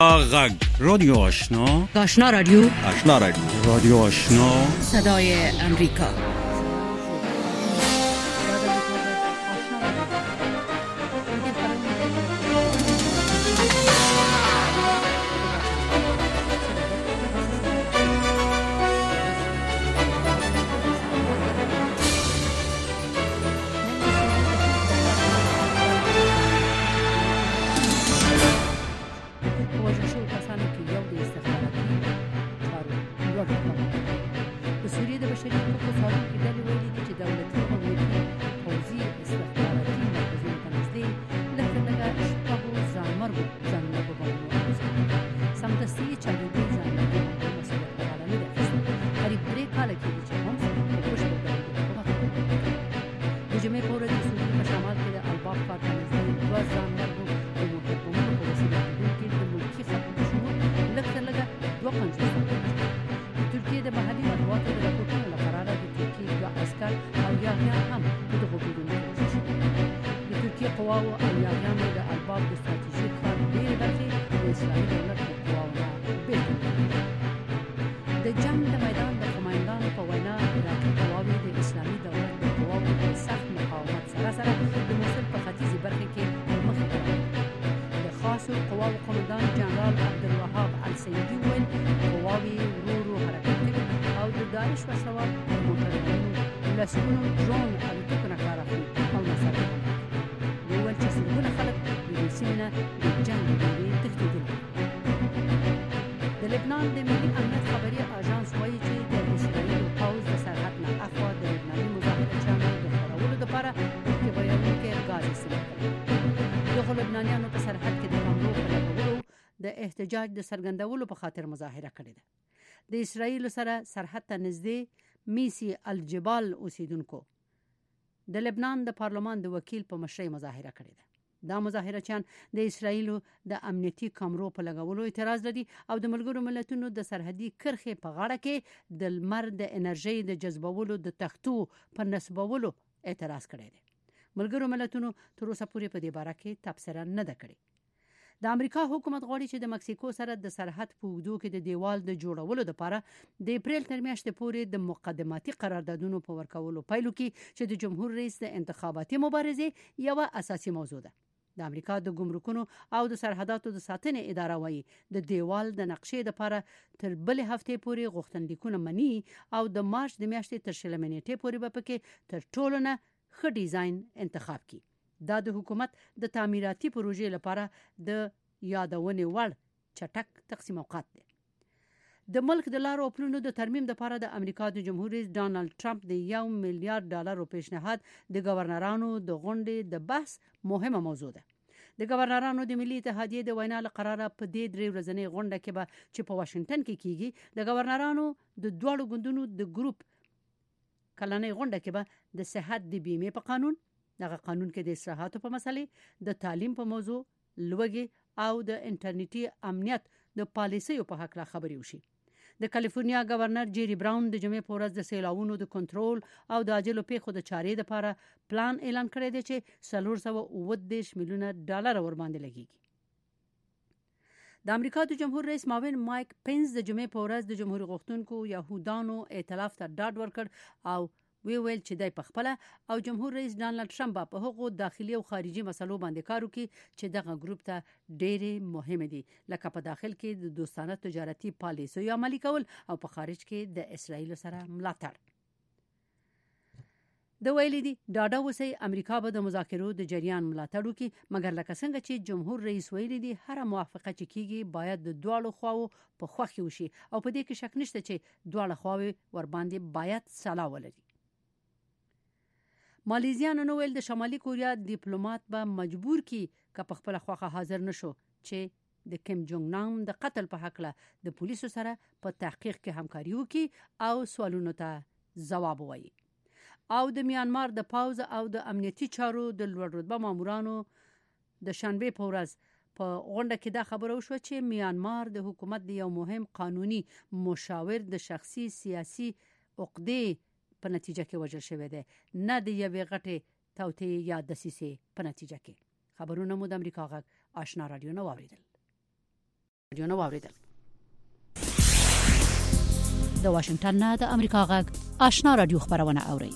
غږ رادیو آشنا رادیو رادیو آشنا صدای امریکا. احتجاج د سرګندولو په خاطر مظاهره کړې ده. د اسرایل سره سرحد ته نږدې میسی الجبال اوسیدونکو د لبنان د پارلمان د وکیل په مشرۍ مظاهره کړې ده. دا مظاهرچیان د اسرایل د امنیتي کامرو په لګولو اعتراض لري او د ملګرو ملتونو د سرحدي کرښې په غاړه کې د لمر د انرژي د جذبولو د تختو پر نسبولو اعتراض کړی دی. ملګرو ملتونو تر اوسه پورې په دې باره کې تبصره نه ده کړې. د امریکا حکومت غواړي چې د مکسیکو سره د سرحد په اوږدو کې د دیوال د جوړولو لپاره د اپریل تر میاشتې پورې د مقدماتي قراردادونو په ورکولو پیلو کې چې د جمهور رئیس د انتخاباتي مبارزې یو اساسي موضوع ده. د امریکا د ګمرکونو او د سرحداتو د ساتنې اداره وايي د دیوال د نقشې لپاره تر بل هفتې پورې غوښتنلیکونه مني او د مارچ د میاشتې تر 20 نیټې پورې به پکې تر ټولو نه ښه ډیزاین انتخاب کړي. دا د حکومت د تعمیراتي پروژې لپاره د یادونې وړ چټک تقسیم اوقات دی. د ملک د لارو او پلونو د ترمیم لپاره د امریکا د جمهور رئیس ډانلډ ټرمپ د $1 میلیارډ پیشنهاد د گورنرانو د غونډې د بحث مهمه موضوع ده. د گورنرانو د ملي اتحادیې د وینا لپاره په دې 3 ورځنۍ غونډه کې به چې په واشنگټن کې کیږي د گورنرانو د دوه ګوندونو د ګروپ کلنۍ غونډه کې به د صحت د بیمې په قانون، دغه قانون کې د اصلاحاتو په مسلې، د تعلیم په موضوع، لوږې او د انټرنیټي امنیت د پالیسیو په حق لا خبرې وشي. د کالیفورنیا گورنر جیری براون د جمعې په ورځ د سیلاوونو د کنټرول او د عاجلو پیښو د چارې لپاره پلان اعلان کړی دی چې $419 میلیونه ور باندې لګیږي. د امریکا د جمهور رئیس معاون مایک پینس د جمعې په ورځ د جمهور غوښتونکو یهودانو ائتلاف ته ډاډ ورکړ او ویل چې دای په خپل او جمهور رئیس ډانلډ ټرمپ په هغو داخلي او خارجي مسلو باندې کار وکړي چې دغه ګروپ ته ډېرې مهمه دي، لکه په داخل کې د دوستانه تجارتي پالیسیو عملي کول او په خارج کې د اسرایل سره ملاتړ. د ویلي دي ډاډه اوسئ امریکا به د مذاکرو د جریان ملاتړ وکړي، مګر لکه څنګه چې جمهور رئیس ویلي دي هر موافقه چې کیږي باید د دواړو خواو په خوښه وشي او په دې کې شک نشته چې دواړه خواوې ور باندې باید سلا ولري. مالیزیانو نو ویل د شمالي کوریا ډیپلوماټ به مجبور کی که په خپل خواخه حاضر نشو چې د کیم جونګ نام د قتل په حق له د پولیسو سره په تحقیق کې همکاري وکړي او سوالونو ته ځواب ووایي. او د میانمار د پاوز او د امنیتي چارو د لوړ رتبه مامورانو د شنبه په ورځ په غونډه کې دا خبره وشوه چې میانمار د حکومت د یو مهم قانوني مشاور د شخصي سیاسي عقدې په نتیجه کې وژل شوی دی، نه د یوې غټې توطئې یا دسیسې په نتیجه کې. خبرونه مو د امریکا غږ آشنا رادیو نه واوریدل. جنو واوریدل د واشنگټن نه د امریکا غږ آشنا رادیو خبرونه اوري.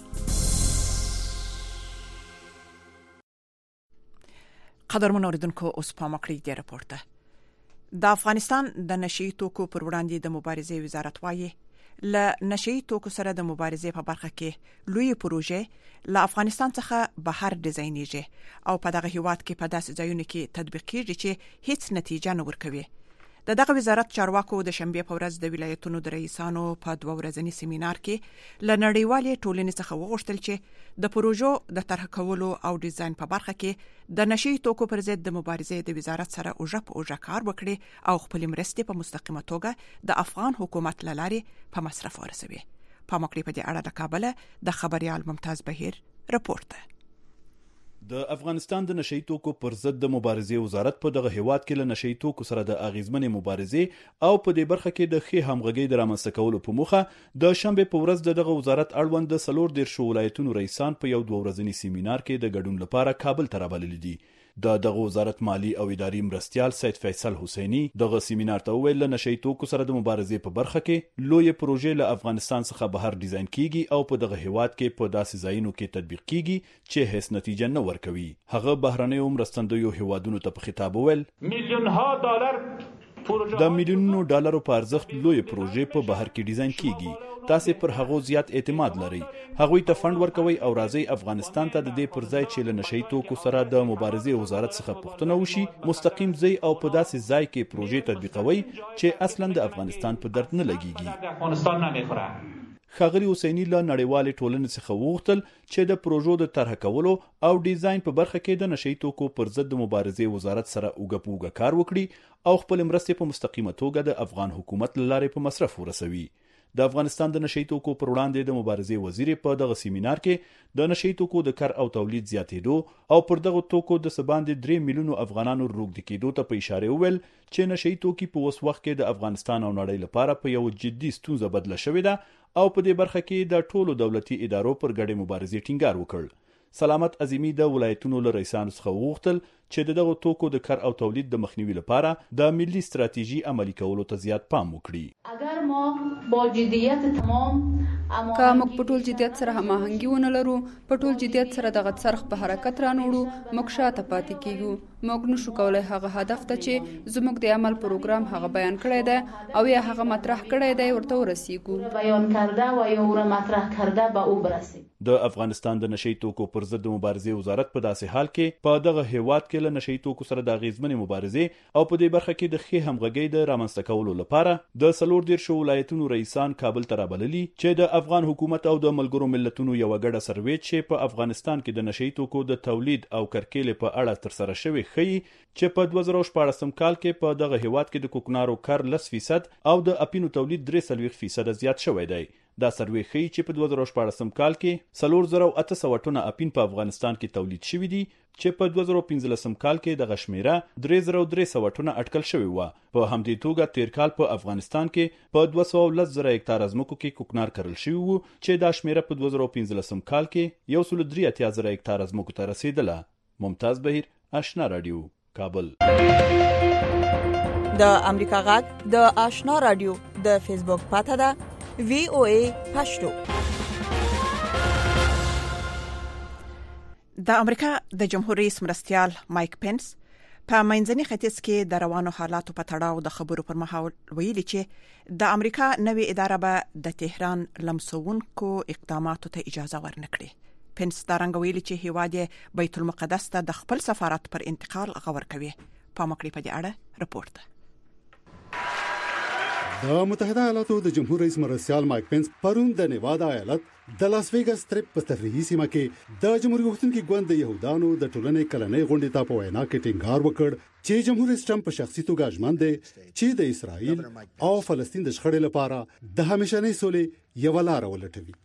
قدرمن اوریدونکو اوس په مکړی دی راپورټ ده. د افغانستان د نشئی توکو پر وړاندې د مبارزې وزارت وايي ل نشئی توکو سره د مبارزې په برخه کې لوی پروژې ل افغانستان څخه بهر ډیزاینېږي او په دغه هیواد کې په داسې ځایونو کې تطبیق کیږي چې هیڅ نتیجه نه ورکوي. دغه وزارت چارواکو د شنبه په ورځ د ولایتونو د رئیسانو په 2 ورځنی سیمینار کې ل نړیوالې ټولنې څخه وغوښتل چې د پروژو د طرح کولو او ډیزاین په برخه کې د نشئی توکو پر ضد د مبارزې د وزارت سره اوجه کار وکړي او خپل مرستې په مستقیمه توګه د افغان حکومت لاري په مصرف ورسوي. په مکړی په دې اړه د کابل د خبريال ممتاز بهیر رپورټ ده. د افغانستان د نشئی توکو پر ضد د مبارزې وزارت په دغه هیواد کې له نشئی توکو سره د اغیزمنې مبارزې او په دې برخه کې د ښه همغږۍ د رامنځته کولو په موخه د شنبه په ورځ دغه وزارت اړوند د 14 ولایتونو رئیسان په یو 2 ورځنی سیمینار کې د ګډون لپاره کابل ته رابلل دي. دغه وزارت مالی او اداري مرستيال سید فیصل حسینی دغه سیمینار ته ویل له نشئی توکو سره د مبارزې په برخه کې لوی پروژې له افغانستان څخه بهر ډیزاین کیږي او په دغه هیواد کې په داسې ځایونو کې تطبیق کیږي چې هیڅ نتیجه نه ورکوي. هغه بهرنیو مرستندویو هیوادونو ته په خطاب ویل د میلیونونو ډالرو په ارزښت لوی پروژې په بهر کې ډیزاین کیږي. تاسو پر هغه زیات اعتماد لرئ. هغوی ته فند ورکوي او راځي افغانستان ته د دې پر ځای چې له نشئی توکو سره د مبارزې وزارت څخه پوښتنه وشي مستقیم ځای او په داسې ځای کې پروژې تطبیقوي چې اصلا د افغانستان په درد نه لګيږي. ښاغلي حسینی له نړیوالې ټولنې څخه وغوښتل چې د پروژو د طرح کولو او ډیزاین په برخه کې د نشئی توکو پر ضد د مبارزې وزارت سره اوګه کار وکړي او خپل مرستې په مستقیمه توګه د افغان حکومت لاره په مصرف ورسوي. د افغانستان د نشئی توکو پر وړاندې د مبارزې وزیر په دغه سیمینار کې د نشئی توکو د کار او تولید زیاتېدو او پر دغه توکو د سباندې 3 میلیونو افغانانو روږدي کېدو ته په اشاره وویل چې نشئی توکي په اوس وخت کې د افغانستان او نړۍ لپاره په یو جدي ستونزه بدله شوې ده او په دې برخه کې د ټولو دولتي ادارو پر ګډې مبارزې ټینګار وکړ. سلامت عظیمی د ولایتونو له رئیسانو څخه وغوښتل چې دغه توکو د کار او تولید د مخنیوي لپاره د ملي ستراتیژي عملي کولو ته زیات پام وکړي. اگر ما با جدیت تمام که موږ په ټول جدیت سره هماهنګي ونه لرو، په ټول جدیت سره دغه څرخ په حرکت رانوړو، موږ شاته پاتې کیږو. موږ نشو کولای هغه هدف ته چې زموږ د عمل پروګرام هغه بیان کړی دی او یا هغه مطرح کړی دی ورته ورسیږو. بیان کرده و یا ور مطرح کرده به او برسیم. د افغانستان د نشئی توکو پر ضد مبارزې وزارت په داسې حال کې په دغه هیواد کې له نشئی توکو سره د اغیزمنې مبارزې او په دې برخه کې د ښه همغږۍ د رامنځته کولو لپاره د 14 ولایتونو رئیسان کابل ته رابللي چې د افغان حکومت او د ملګرو ملتونو یو غړه سروې چې په افغانستان کې د نشئی توکو د تولید او کرکیلې په اړه تر سره شوی ښيي چې په 2014 کال کې په دغه هیواد کې د کوکنارو کار 10% او د اپینو تولید 3% زیات شوی دی. دا سروې ښيي چې په 2014 کال کې 4800 ټنه اپین په افغانستان کې تولید شوی دی چې په 2015 کال کې د غشمیره 3300 ټنه اټکل شوی و. په همدې توګه تیر کال په افغانستان کې په 210,000 هکتار ځمکو کې کوکنار کرل شوی وو چې دا شمیره په 2015 کال کې 183,000 هکتار ځمکو ته رسیدله. ممتاز بهیر، آشنا رادیو، کابل. د امریکا غږ د آشنا رادیو د فیسبوک پاڼه ده VOA پښتو. د امریکا د جمهور رئیس مرستيال مایک پنس په منځني ختیځ کې د روانو حالاتو په تړاو د خبرو پر مهال ویلي چې د امریکا نوې اداره به د تهران لمسونکو اقداماتو ته اجازه ورنکړي. پنس دا رنګ ویلي چې هیواد بیت المقدس ته د خپل سفارت پر انتقال غور کوي. په مکړی په دې اړه رپورټ ده. د متحده ایالاتو د جمهور رئیس مرستيال مایک پنس پرون د نیوادا ایالت د لاس ویګاس ستریپ په تفریحي سیمه کې د جمهوریت غوښتونکو ګوند د يهودانو د ټولنې کلنۍ غونډې ته په وینا کې ټینګار وکړ چې جمهور رئیس ټرمپ په شخصي توګه ژمن دی چې د اسرائیل او فلسطین د شخړې لپاره د همیشنۍ سولې یو لار ولټوي.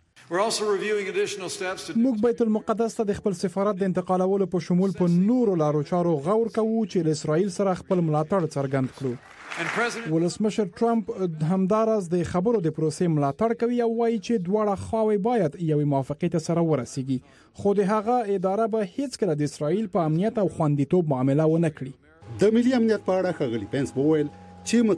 موږ بیت المقدس ته د خپل سفارت د انتقالولو په شمول په نورو لارو چارو غور کوو چې له اسرائیل سره خپل ملاتړ څرګند کړو. ولسمشر ټرمپ همدارس د خبرو د پروسې ملاتړ کوي او وایي چې دواړه خواوې باید یو موافقه سره ورسیږي، خو د هغه اداره به هیڅ کله د اسرائیل په امنیت او خوندیتوب معامله ونه کړي. د ملي امنیت په اړه ښاغلي پنس وویل چې